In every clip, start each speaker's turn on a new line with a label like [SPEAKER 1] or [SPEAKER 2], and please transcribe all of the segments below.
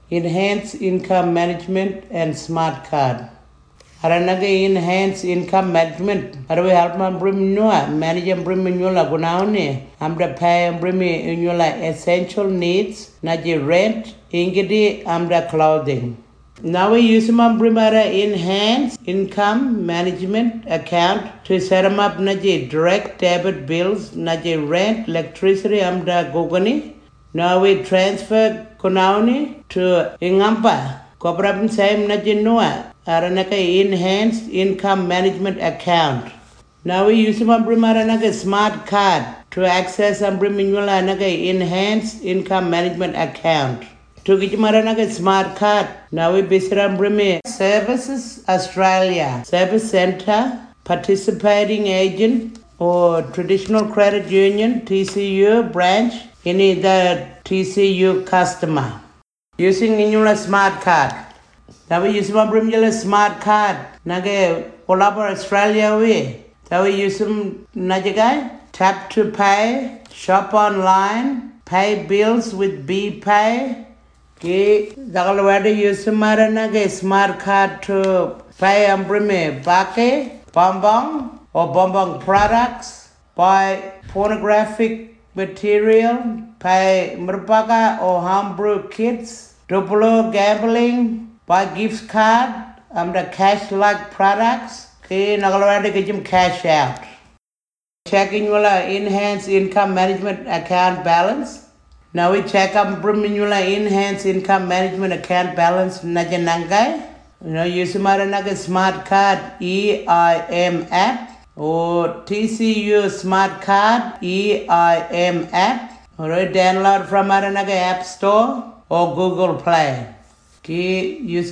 [SPEAKER 1] Enhanced Income Management and Smart Card. Aranaga enhanced income management. Arawe help man bring manage and bring nula gunauni. Amda pay and bring nula essential needs. Naji rent, ingidi amda clothing. Now we use man brimara enhanced income management account to set them up naji direct debit bills. Naji rent, electricity amda gogani. Now we transfer kunauni to ingampa. Kobrabin same naji nua. Aranaka enhanced income management account. Now we use a smart card to access enhanced income management account. To get a smart card, now we visit Services Australia Service Centre, participating agent or traditional credit union TCU branch in the TCU customer using a smart card. Now we use a smart card. Nage Polaba Australia we. Now we use tap to pay, shop online, pay bills with BPay. Ki dagalwadi use nage smart card to pay ambrime bake, bonbon or bonbon products, buy pornographic material, pay murbaga or homebrew kits, double gambling. Buy gift card, the cash-like products, nagalawadi cash out. Checking enhanced income management account balance. Now we check enhanced income management account balance najanangai. Use smart card EIM app or TCU smart card EIM app. Or download from app store or Google Play. Use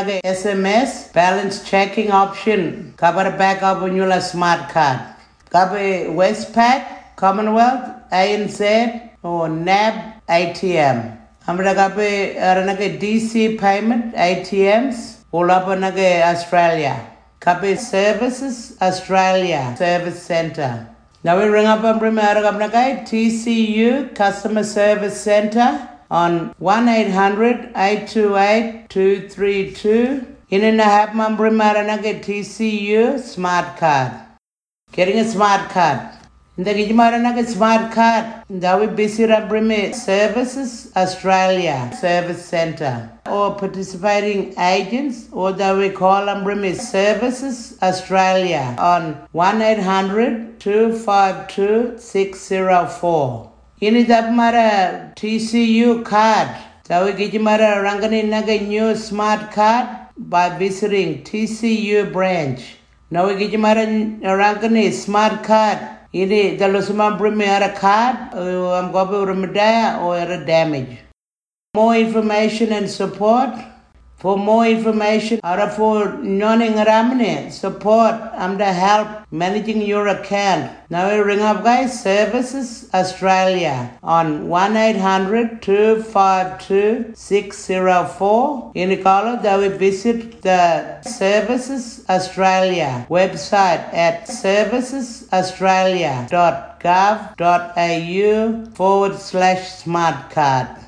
[SPEAKER 1] SMS balance checking option. Cover backup on your smart card. Cover Westpac, Commonwealth, ANZ or NAB ATM. Amra kape DC payment ATMs. All up on Australia. Kape Services Australia Service Centre. Now we ring up on TCU Customer Service Centre on 1-800-828-232. In a half member TCU smart card. Getting a smart card. In the Gijmaranaga smart card, that we busy Services Australia Service Centre or participating agents, or that we call them Services Australia on 1-800-252-604. Ini mara TCU card. Tahu kita mara rangkani naga new smart card by visiting TCU branch. Now kita mara rangkani smart card. Ini kalau semua ada card, am gobe remedaya or ada damage. More information and support. For more information, for non-ramne support, the help managing your account. Now we ring up guys, Services Australia on 1-800-252-604. In the caller, that we visit the Services Australia website at servicesaustralia.gov.au/smartcard.